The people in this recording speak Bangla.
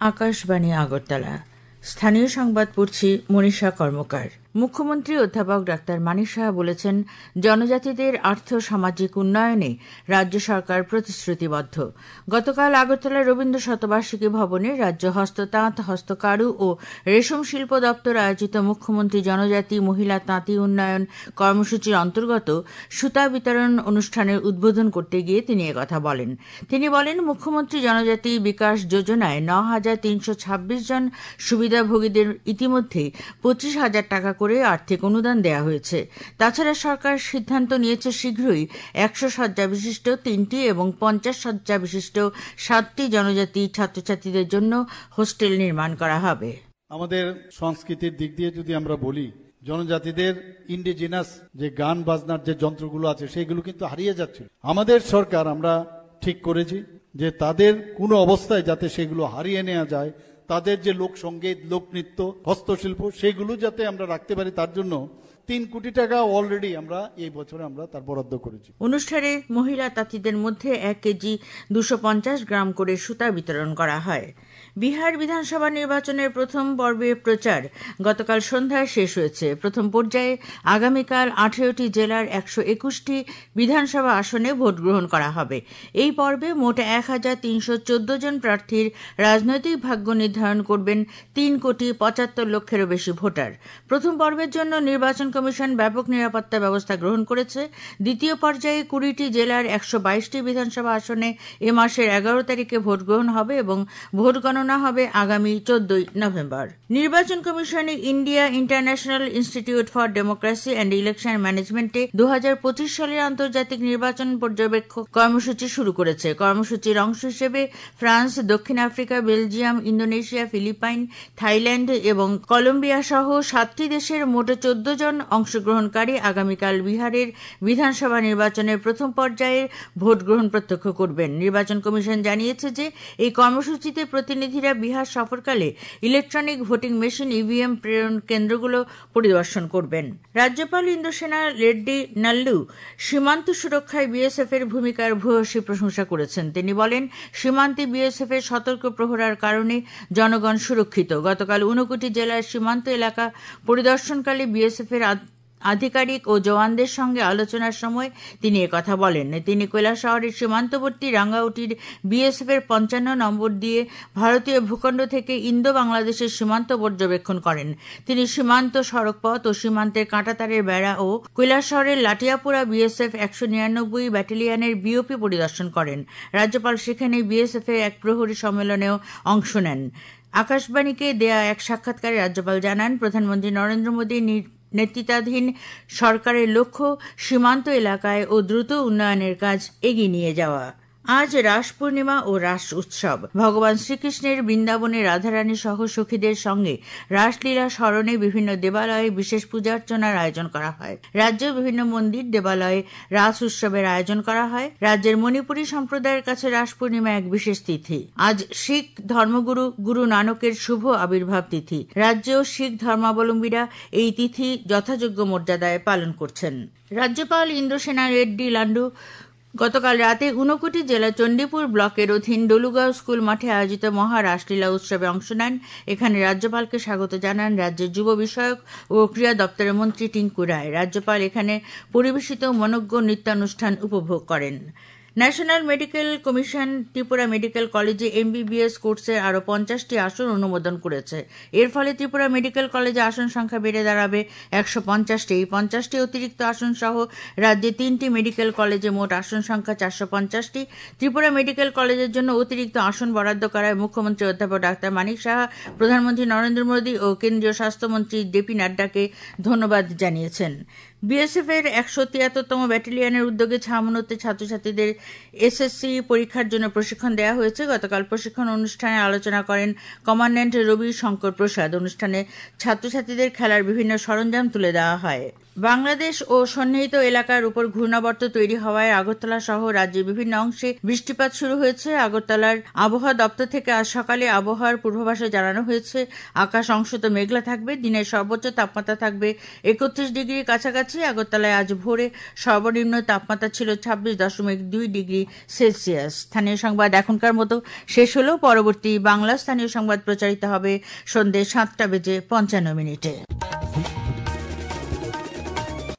আকাশবাণী আগরতলা। স্থানীয় সংবাদ পড়ছি মনীষা কর্মকার। মুখ্যমন্ত্রী অধ্যাপক ডাক্তার মানিক সাহা বলেছেন, জনজাতিদের আর্থ সামাজিক উন্নয়নে রাজ্য সরকার প্রতিশ্রুতিবদ্ধ। গতকাল আগরতলা রবীন্দ্র শতবার্ষিকী ভবনে রাজ্য হস্ততাঁত, হস্তকারু ও রেশম শিল্প দপ্তর আয়োজিত মুখ্যমন্ত্রী জনজাতি মহিলা তাঁতি উন্নয়ন কর্মসূচির অন্তর্গত সুতা বিতরণ অনুষ্ঠানের উদ্বোধন করতে গিয়ে তিনি একথা বলেন। তিনি বলেন, মুখ্যমন্ত্রী জনজাতি বিকাশ যোজনায় ৯,৩২৬ জন সুবিধাভোগীদের ইতিমধ্যে ২৫,০০০ টাকা করে আর্থিক অনুদান দেওয়া হয়েছে। তাছাড়া সরকার সিদ্ধান্ত নিয়েছে শীঘ্রই ১০০ শয্যা বিশিষ্ট ৩টি এবং ৫০ শয্যা বিশিষ্ট ৭টি জনজাতি ছাত্রছাত্রীদের জন্য হোস্টেল নির্মাণ করা হবে। আমাদের সংস্কৃতির দিক দিয়ে যদি আমরা বলি, জনজাতিদের ইন্ডিজিনাস যে গান বাজনার যে যন্ত্রগুলো আছে সেগুলো কিন্তু হারিয়ে যাচ্ছে। আমাদের সরকার আমরা ঠিক করেছি যে তাদের কোনো অবস্থায় যাতে সেগুলো হারিয়ে নেওয়া যায়, তাদের যে লোকসঙ্গীত, লোকনৃত্য, হস্তশিল্প সেগুলো যাতে আমরা রাখতে পারি, তার জন্য ৩ কোটি টাকা অলরেডি আমরা এই বছরে আমরা তার বরাদ্দ করেছি। অনুষ্ঠানে মহিলা তাঁতিদের মধ্যে ১ কেজি ২৫০ গ্রাম করে সুতা বিতরণ করা হয়। বিহার বিধানসভা নির্বাচনের প্রথম পর্বে প্রচার গতকাল সন্ধ্যায় শেষ হয়েছে। প্রথম পর্যায়ে আগামীকাল ১৮টি জেলার ১২১টি বিধানসভা আসনে ভোট গ্রহণ করা হবে। এই পর্বে মোট ১,৩১৪ জন প্রার্থীর রাজনৈতিক ভাগ্য নির্ধারণ করবেন ৩,৭৫,০০,০০০ বেশি ভোটার। প্রথম পর্বের জন্য নির্বাচন কমিশন ব্যাপক নিরাপত্তা ব্যবস্থা গ্রহণ করেছে। দ্বিতীয় পর্যায়ে ২০টি জেলার ১২২টি বিধানসভা আসনে এ মাসের ১১ তারিখে ভোট গ্রহণ হবে এবং ভোট গণনা হবে আগামী ১৪ নভেম্বর। নির্বাচন কমিশনে India International Institute for Democracy and Election ম্যানেজমেন্টে ২০২৫ সালের আন্তর্জাতিক নির্বাচন পর্যবেক্ষক কর্মসূচি শুরু করেছে। কর্মসূচির অংশ হিসেবে ফ্রান্স, দক্ষিণ Africa, Belgium, Indonesia, Philippine, Thailand এবং কলম্বিয়া সহ ৭টি দেশের মোট ১৪ জন অংশগ্রহণকারী আগামীকাল বিহারের বিধানসভা নির্বাচনের প্রথম পর্যায়ে ভোট গ্রহণ প্রত্যক্ষ করবেন। নির্বাচন কমিশন জানিয়েছে যে এই কর্মসূচিতে প্রতিনিধিরা বিহার সফরকালে ইলেকট্রনিক ভোটিং মেশিন ইভিএম প্রেরণ কেন্দ্রগুলো পরিদর্শন করবেন। রাজ্যপাল ইন্দ্রসেনা রেড্ডি নাল্লু সীমান্ত সুরক্ষায় বিএসএফ এর ভূমিকার ভূয়সী প্রশংসা করেছেন। তিনি বলেন, সীমান্তে বিএসএফ এর সতর্ক প্রহরার কারণে জনগণ সুরক্ষিত। গতকাল ৫৯ জেলার সীমান্ত এলাকা পরিদর্শনকালে বিএসএফ এর আধিকারিক ও জওয়ানদের সঙ্গে আলোচনার সময় তিনি একথা বলেন। তিনি কৈলাসহরের সীমান্তবর্তী রাঙ্গাউটির বিএসএফ এর ৫৫ নম্বর দিয়ে ভারতীয় ভূখণ্ড থেকে ইন্দো বাংলাদেশের সীমান্ত পর্যবেক্ষণ করেন। তিনি সীমান্ত সড়কপথ ও সীমান্তের কাঁটাতারের বেড়া ও কৈলাসহরের লাটিয়াপুরা বিএসএফ ১৯৯ ব্যাটালিয়নের বিওপি পরিদর্শন করেন। রাজ্যপাল সেখানে বিএসএফ এর এক প্রহরী সম্মেলনেও অংশ নেন। আকাশবাণীকে দেয়া এক সাক্ষাৎকারে রাজ্যপাল জানান, প্রধানমন্ত্রী নরেন্দ্র মোদীর নেতৃত্বাধীন সরকারের লক্ষ্য সীমান্ত এলাকায় ও দ্রুত উন্নয়নের কাজ এগিয়ে নিয়ে যাওয়া। আজ রাস পূর্ণিমা ও রাস উৎসব। ভগবান শ্রীকৃষ্ণের বৃন্দাবনে রাধারানী সহ সখীদের সঙ্গে রাসলীলা স্মরণে বিভিন্ন দেবালয়ে বিশেষ পূজা অর্চনার আয়োজন করা হয়। রাজ্যের বিভিন্ন মন্দির, দেবালয়ে রাস উৎসবের আয়োজন করা হয়। রাজ্যের মণিপুরী সম্প্রদায়ের কাছে রাস পূর্ণিমা এক বিশেষ তিথি। আজ শিখ ধর্মগুরু গুরু নানকের শুভ আবির্ভাব তিথি। রাজ্যেও শিখ ধর্মাবলম্বীরা এই তিথি যথাযোগ্য মর্যাদায় পালন করছেন। রাজ্যপাল ইন্দ্রসেনা রেড্ডি লান্ডু গতকাল রাতে ৫৯ জেলা চণ্ডীপুর ব্লকের অধীন ডলুগাঁও স্কুল মাঠে আয়োজিত মহা রাসলীলা উৎসবে অংশ নেন। এখানে রাজ্যপালকে স্বাগত জানান রাজ্যের যুব বিষয়ক ও ক্রীড়া দপ্তরের মন্ত্রী টিঙ্কু রায়। রাজ্যপাল এখানে পরিবেশিত মনোজ্ঞ নৃত্যানুষ্ঠান উপভোগ করেন। National Medical Commission Tripura medical কলেজে এমবিবিএস কোর্সের আরও ৫০টি আসন অনুমোদন করেছে। এর ফলে ত্রিপুরা মেডিকেল কলেজে আসন সংখ্যা বেড়ে দাঁড়াবে ১৫০টি। এই ৫০টি অতিরিক্ত আসন সহ রাজ্যে ৩টি মেডিকেল কলেজে মোট আসন সংখ্যা ৪৫০টি। ত্রিপুরা মেডিকেল কলেজের জন্য অতিরিক্ত আসন বরাদ্দ করায় মুখ্যমন্ত্রী অধ্যাপক ডাক্তার মানিক সাহা প্রধানমন্ত্রী নরেন্দ্র মোদী ও কেন্দ্রীয় স্বাস্থ্যমন্ত্রী জেপি নাড্ডাকে ধন্যবাদ জানিয়েছেন। বিএসএফ এর ১৭৩তম ব্যাটালিয়নের উদ্যোগে ছাউনিতে ছাত্রছাত্রীদের এসএসসি পরীক্ষার জন্য প্রশিক্ষণ দেওয়া হয়েছে। গতকাল প্রশিক্ষণ অনুষ্ঠানে আলোচনা করেন কমান্ড্যান্ট রবি শঙ্কর প্রসাদ। অনুষ্ঠানে ছাত্রছাত্রীদের খেলার বিভিন্ন সরঞ্জাম তুলে দেওয়া হয়। বাংলাদেশ ও সন্নিহিত এলাকার উপর ঘূর্ণাবর্ত তৈরি হওয়ায় আগরতলা সহ রাজ্যের বিভিন্ন অংশে বৃষ্টিপাত শুরু হয়েছে। আগরতলার আবহাওয়া দপ্তর থেকে আজ সকালে আবহাওয়ার পূর্বাভাসে জানানো হয়েছে, আকাশ অংশত মেঘলা থাকবে। দিনের সর্বোচ্চ তাপমাত্রা থাকবে ৩১ ডিগ্রির কাছাকাছি। কাছাকাছি আগরতলায় আজ ভোরে সর্বনিম্ন তাপমাত্রা ছিল 26.2 ডিগ্রি সেলসিয়াস। স্থানীয় সংবাদ এখনকার মতো শেষ হলো। পরবর্তী বাংলা স্থানীয় সংবাদ প্রচারিত হবে সন্ধ্যে 7:55 মিনিটে।